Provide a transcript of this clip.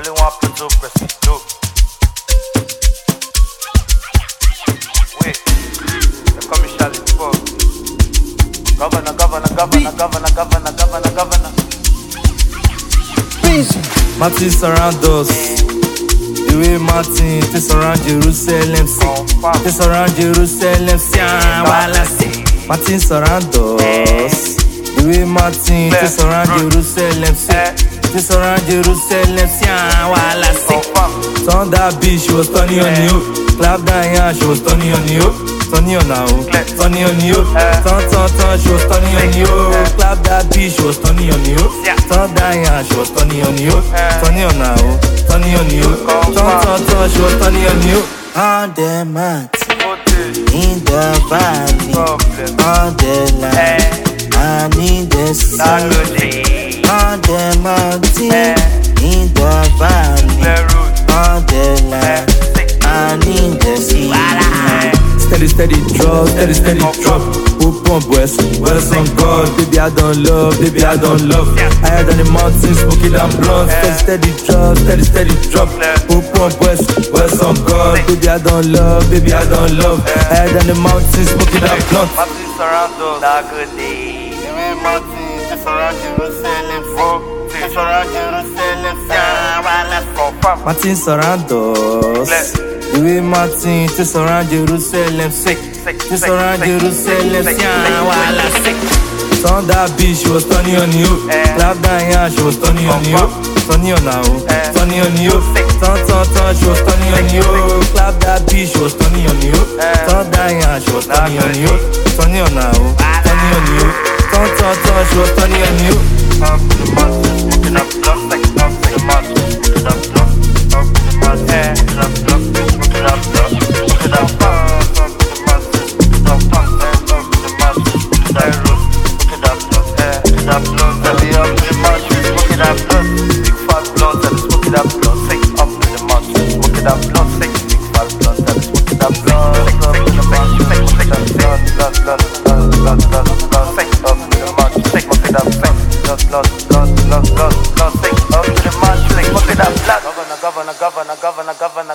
only one Pluto Presido. Wait, they call me Charlie Fuck. Governor. Martin surround us. The way Martin, they surround Jerusalem. They surround Jerusalem. Martin surround us. The way Martin, they surround Jerusalem. They surround Jerusalem. Turn that bitch, she was turning on you. Clap that hand, she was turning on you. Turning on now, turning on you. Turn, she was turning on you. Clap that bitch, she was turning on you. Turn that hand, she was turning on you. Turning on now, turning on you. Turn, she was turning on you. On the mountain, in the valley, on the land, and in the sea. On the mountain, in the valley, on the land, and in the sea. Steady drop, steady drop. Who pump West on God. Baby I don't love. Higher than the mountains, smoking and blunt. Steady drop. Who pump West on God. Baby I don't love. Higher than the mountains, smoking and blunt. Martin surround us, na good day. The way Martin, they surround Jerusalem. They surround Jerusalem. Martin surround us. The way Martin, they surround Jerusalem. They surround Jerusalem. Turn that bitch, she was turning on you. Clap that hand, she was turning on you. Turning on now, turning on you. Turn, she was turning on you. Clap that bitch, she was turning on you. Turn that hand, she was turning on you. Turning on now, turning on you. Turn, she was turning on you. Up to the mountains, smoking up blunt. Up to the mountains, smoking up blunt. Up to the mountains, smoking up blunt. Smoking up blunt. Smoking up blunt. Up to the mountains, smoking up blunt. Up to the mountains, smoking up blunt. Smoking up blunt. Smoking up blunt. Belly up to the mountains, smoking up blunt. Big fat blunt and smoking up blunt. Say up to the mountains, smoking up blunt. Say big fat blunt and smoking up blunt. Up to the mountains, smoking up blunt. Say up to the mountains, smoking up blunt. Blunt, say up to the mountains, smoking up blunt. Governor.